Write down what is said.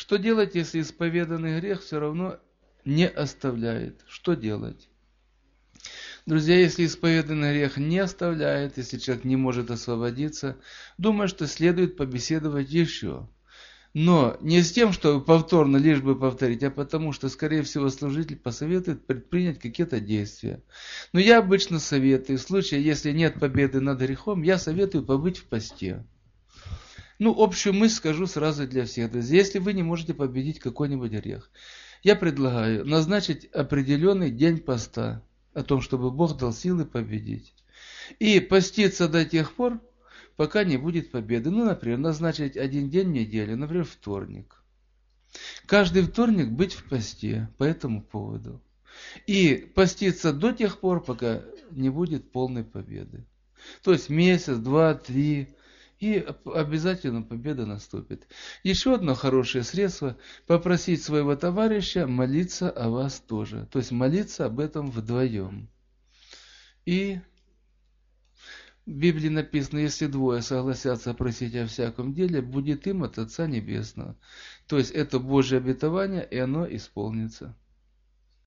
Что делать, если исповеданный грех все равно не оставляет? Что делать? Друзья, если исповеданный грех не оставляет, если человек не может освободиться, думаю, что следует побеседовать еще. Но не с тем, чтобы повторно лишь бы повторить, а потому что, скорее всего, служитель посоветует предпринять какие-то действия. Но я обычно советую, в случае, если нет победы над грехом, я советую побыть в посте. Общую мысль скажу сразу для всех. Друзья, если вы не можете победить какой-нибудь грех, я предлагаю назначить определенный день поста, о том, чтобы Бог дал силы победить. И поститься до тех пор, пока не будет победы. Например, назначить один день в неделю, например, вторник. Каждый вторник быть в посте по этому поводу. И поститься до тех пор, пока не будет полной победы. То есть месяц, 2, 3, и обязательно победа наступит. Еще одно хорошее средство – попросить своего товарища молиться о вас тоже. То есть молиться об этом вдвоем. И в Библии написано, если двое согласятся просить о всяком деле, будет им от Отца Небесного. То есть это Божье обетование, и оно исполнится.